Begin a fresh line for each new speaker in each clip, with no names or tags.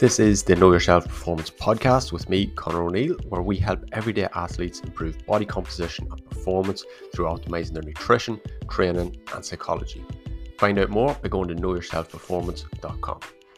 This is the Know Yourself Performance Podcast with me, Conor O'Neill, where we help everyday athletes improve body composition and performance through optimizing their nutrition, training, and psychology. Find out more by going to knowyourselfperformance.com.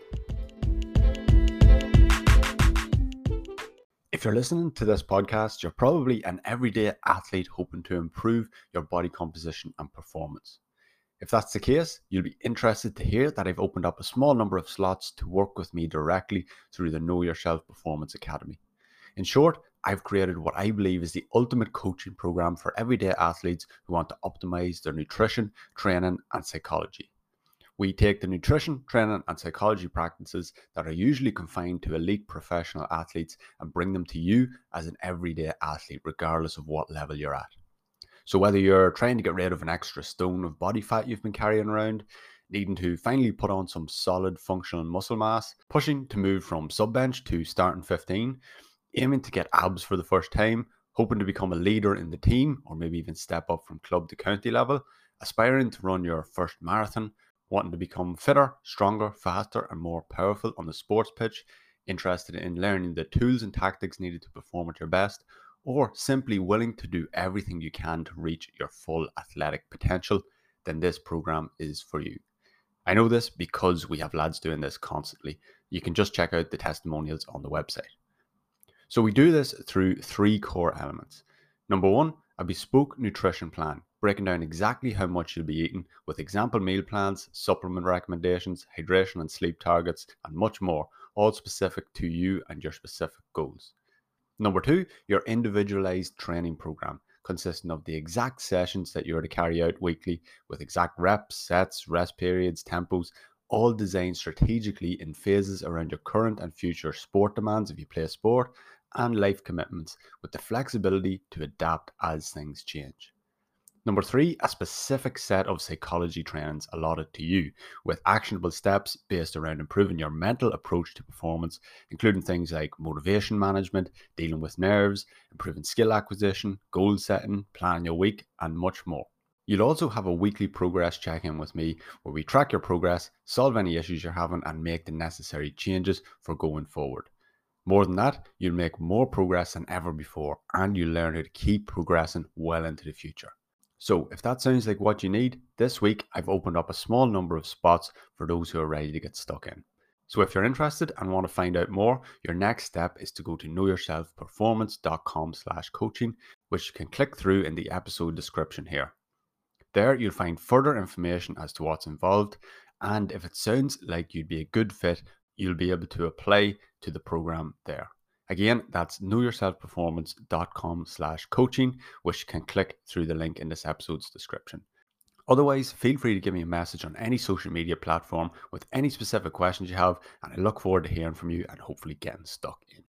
If you're listening to this podcast, you're probably an everyday athlete hoping to improve your body composition and performance. If that's the case, you'll be interested to hear that I've opened up a small number of slots to work with me directly through the Know Yourself Performance Academy. In short, I've created what I believe is the ultimate coaching program for everyday athletes who want to optimize their nutrition, training, and psychology. We take the nutrition, training, and psychology practices that are usually confined to elite professional athletes and bring them to you as an everyday athlete, regardless of what level you're at. So whether you're trying to get rid of an extra stone of body fat you've been carrying around, needing to finally put on some solid functional muscle mass, pushing to move from sub-bench to starting 15, aiming to get abs for the first time, hoping to become a leader in the team or maybe even step up from club to county level, aspiring to run your first marathon, wanting to become fitter, stronger, faster and more powerful on the sports pitch, interested in learning the tools and tactics needed to perform at your best, or simply willing to do everything you can to reach your full athletic potential, then this program is for you. I know this because we have lads doing this constantly. You can just check out the testimonials on the website. So we do this through three core elements. Number one, a bespoke nutrition plan, breaking down exactly how much you'll be eating with example meal plans, supplement recommendations, hydration and sleep targets, and much more, all specific to you and your specific goals. Number two, your individualized training program, consisting of the exact sessions that you're to carry out weekly with exact reps, sets, rest periods, tempos, all designed strategically in phases around your current and future sport demands if you play a sport, and life commitments with the flexibility to adapt as things change. Number three, a specific set of psychology trainings allotted to you with actionable steps based around improving your mental approach to performance, including things like motivation management, dealing with nerves, improving skill acquisition, goal setting, planning your week, and much more. You'll also have a weekly progress check-in with me where we track your progress, solve any issues you're having, and make the necessary changes for going forward. More than that, you'll make more progress than ever before, and you'll learn how to keep progressing well into the future. So if that sounds like what you need, this week I've opened up a small number of spots for those who are ready to get stuck in. So if you're interested and want to find out more, your next step is to go to knowyourselfperformance.com/coaching, which you can click through in the episode description here. There you'll find further information as to what's involved, and if it sounds like you'd be a good fit, you'll be able to apply to the program there. Again, that's knowyourselfperformance.com/coaching, which you can click through the link in this episode's description. Otherwise, feel free to give me a message on any social media platform with any specific questions you have, and I look forward to hearing from you and hopefully getting stuck in.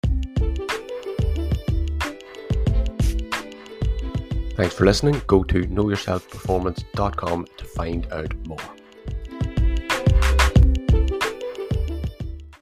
Thanks for listening. Go to knowyourselfperformance.com to find out more.